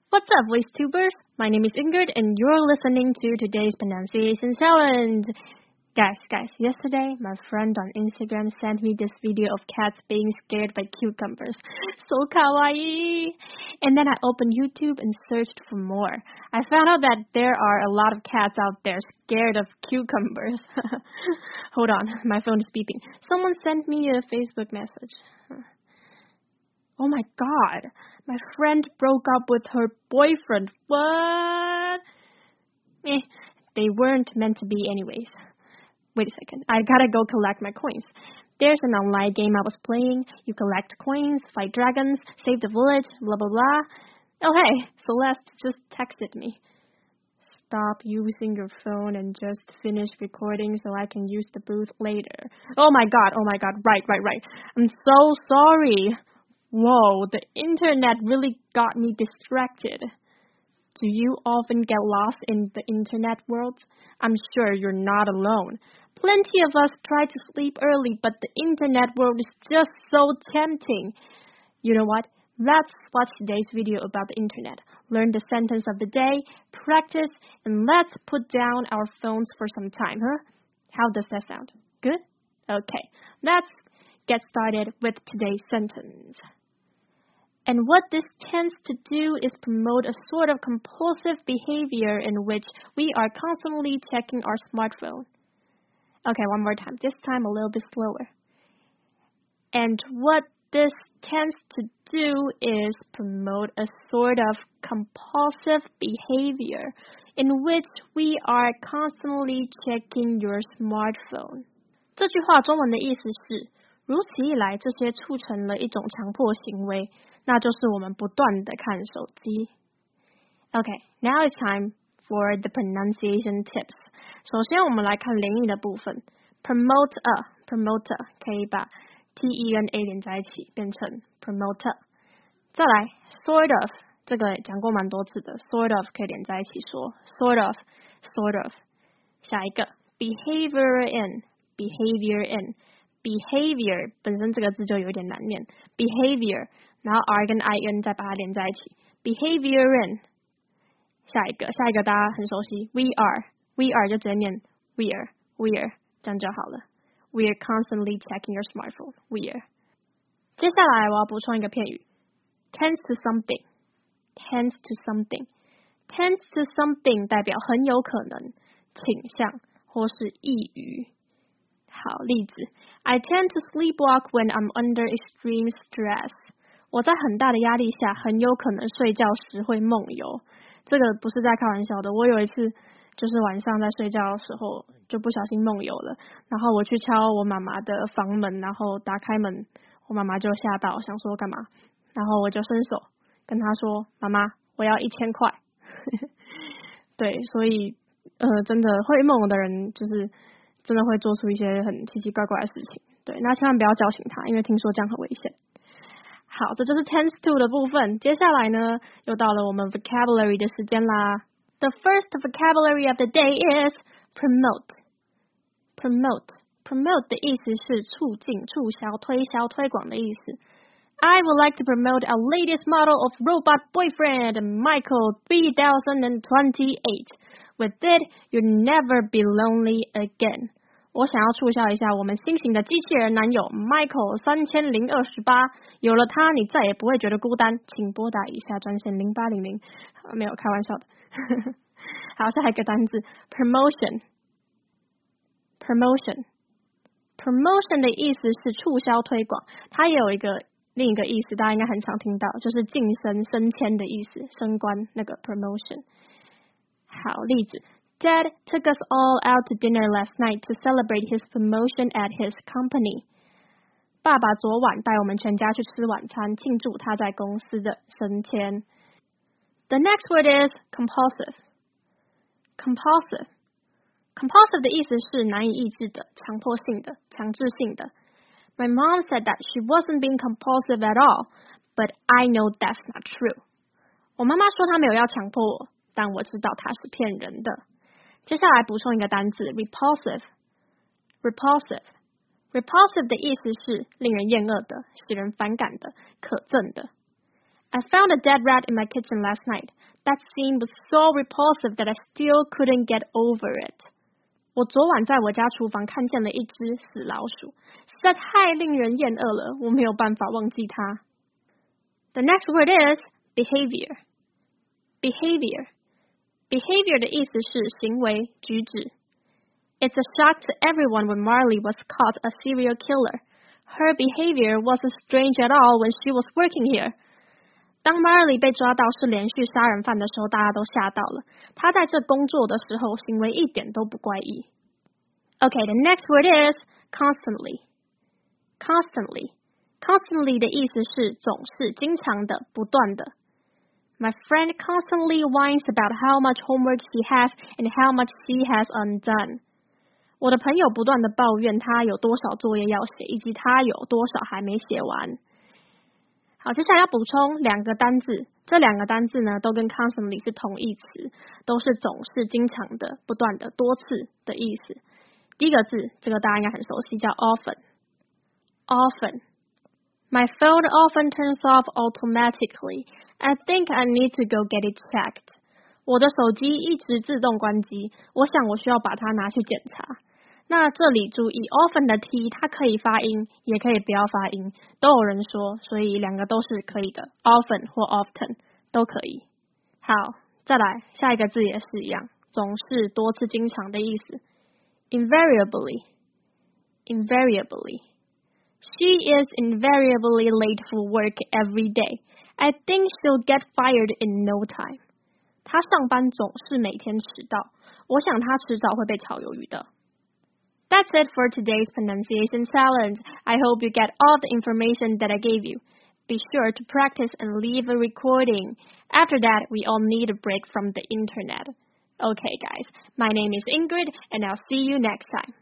What's up, VoiceTubers? My name is Ingrid, and you're listening to today's pronunciation challenge. Guys, yesterday my friend on Instagram sent me this video of cats being scared by cucumbers. So kawaii! And then I opened YouTube and searched for more. I found out that there are a lot of cats out there scared of cucumbers. Hold on, my phone is beeping. Someone sent me a Facebook message. Oh my god, my friend broke up with her boyfriend. What? They weren't meant to be anyways. Wait a second, I gotta go collect my coins. There's an online game I was playing. You collect coins, fight dragons, save the village, blah blah blah. Oh hey, Celeste just texted me. Stop using your phone and just finish recording so I can use the booth later. Oh my god, right. I'm so sorry. Whoa, the internet really got me distracted. Do you often get lost in the internet world? I'm sure you're not alone. Plenty of us try to sleep early, but the internet world is just so tempting. You know what? Let's watch today's video about the internet. Learn the sentence of the day, practice, and let's put down our phones for some time, huh? How does that sound? Good? Okay, let's get started with today's sentence. And what this tends to do is promote a sort of compulsive behavior in which we are constantly checking our smartphone. Okay, one more time. This time a little bit slower. And what this tends to do is promote a sort of compulsive behavior in which we are constantly checking your smartphone. 这句话中文的意思是，如此一来，这些促成了一种强迫行为，那就是我们不断的看手机。Okay, now it's time for the pronunciation tips. 首先我们来看连音的部分。promoter 可以把 T-E 跟 A 连在一起变成 promoter。再来 sort of 这个讲过蛮多次的 sort of 可以连在一起说 sort of。下一个 behavior in behavior 本身这个字就有点难念 behavior， 然后 R 跟 IN 再把它连在一起 behavior in。 下一个大家很熟悉 we are 就直接念 we're 这样就好了。 We're constantly checking your smartphone. We're。 接下来我要补充一个片语 tends to something 代表很有可能、倾向或是易于。好，例子 I tend to sleepwalk when I'm under extreme stress。 我在很大的压力下很有可能睡觉时会梦游。这个不是在开玩笑的，我有一次就是晚上在睡觉的时候就不小心梦游了，然后我去敲我妈妈的房门，然后打开门，我妈妈就吓到想说干嘛，然后我就伸手跟她说妈妈我要1000块。对，所以真的会梦游的人就是真的会做出一些很奇奇怪怪的事情，对，那千万不要叫醒他，因为听说这样很危险。好，这就是 tends to 的部分。接下来呢，又到了我们 vocabulary 的时间啦。The first vocabulary of the day is promote. Promote 的意思是促进、促销、推销、推广的意思。I would like to promote our latest model of robot boyfriend, Michael 3028. With it, you'll never be lonely again. 我想要促销一下我们新型的机器人男友 Michael 3028，有了它你再也不会觉得孤单，请拨打以下专线0800。没有开玩笑的。好，下一个单字 promotion 的意思是促销推广，它也有另一个意思，大家应该很常听到，就是晋升升迁的意思，升官那个 promotion。 好，例子Dad took us all out to dinner last night to celebrate his promotion at his company. 爸爸昨晚带我们全家去吃晚餐，庆祝他在公司的升迁。The next word is compulsive. Compulsive 的意思是难以抑制的、强迫性的、强制性的。My mom said that she wasn't being compulsive at all, but I know that's not true. 我妈妈说她没有要强迫我，但我知道她是骗人的。接下来补充一个单字 repulsive 的意思是令人厌恶的、使人反感的、可憎的。 I found a dead rat in my kitchen last night. That scene was so repulsive that I still couldn't get over it. 我昨晚在我家厨房看见了一只死老鼠，实在太令人厌恶了，我没有办法忘记它。The next word is behavior. Behavior. Behavior 的意思是行为、举止。It's a shock to everyone when Marley was caught a serial killer. Her behavior wasn't strange at all when she was working here. 当 Marley 被抓到是连续杀人犯的时候，大家都吓到了。他在这工作的时候，行为一点都不怪异。Okay, the next word is constantly. Constantly. Constantly 的意思是总是、经常的、不断的。My friend constantly whines about how much homework he has and how much she has undone. 我的朋友不断的抱怨他有多少作业要写，以及他有多少还没写完。好，接下来要补充两个单字，这两个单字呢都跟 constantly 是同义词，都是总是、经常的、不断的、多次的意思。第一个字，这个大家应该很熟悉，叫 often. Often. My phone often turns off automatically. I think I need to go get it checked. 我的手机一直自动关机，我想我需要把它拿去检查。那这里注意 often 的 t 它可以发音，也可以不要发音，都有人说，所以两个都是可以的 often 或 often 都可以。好，再来下一个字也是一样，总是、多次、经常的意思。Invariably. Invariably. She is invariably late for work every day. I think she'll get fired in no time. 她上班总是每天迟到，我想她迟早会被炒鱿鱼的。That's it for today's pronunciation challenge. I hope you get all the information that I gave you. Be sure to practice and leave a recording. After that, we all need a break from the internet. Okay, guys, my name is Ingrid, and I'll see you next time.